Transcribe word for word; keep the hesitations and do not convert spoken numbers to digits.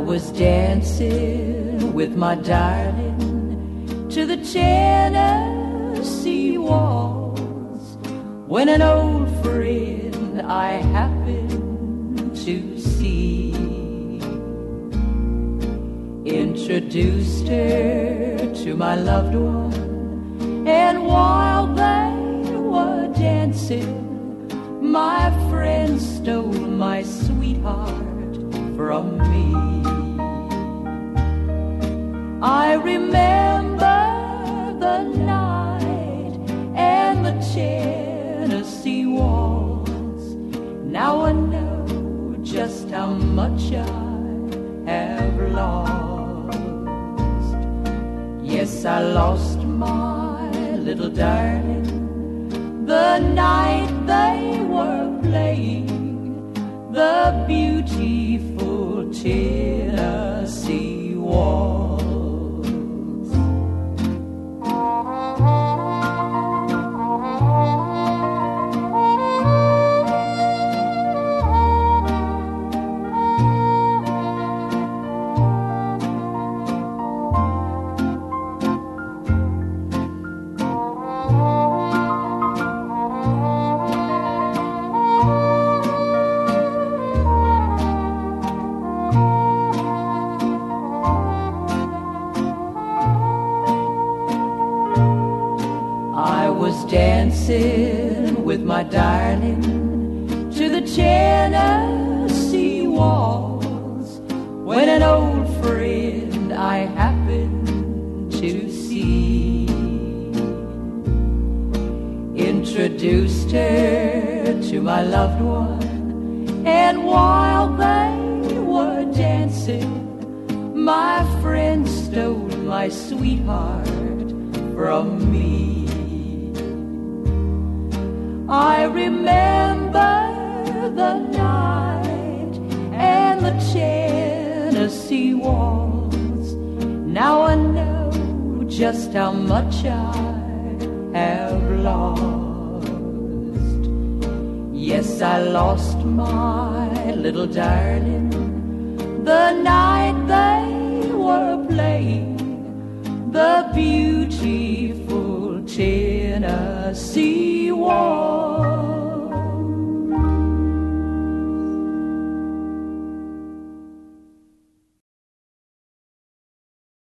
was dancing with my darling to the Tennessee waltz when an old friend I happened to see introduced her to my loved one, and while they were dancing, my friend stole my sweetheart from me. I remember the night and the Tennessee waltz. Now I know just how much I have lost. Yes, I lost my little darling the night they were playing the beautiful Tennessee waltz. Dancing with my darling to the Tennessee waltz when an old friend I happened to see introduced her to my loved one, and while they were dancing, my friend stole my sweetheart from me. I remember the night and the Tennessee waltz. Now I know just how much I have lost. Yes, I lost my little darling the night they were playing the beautiful Tennessee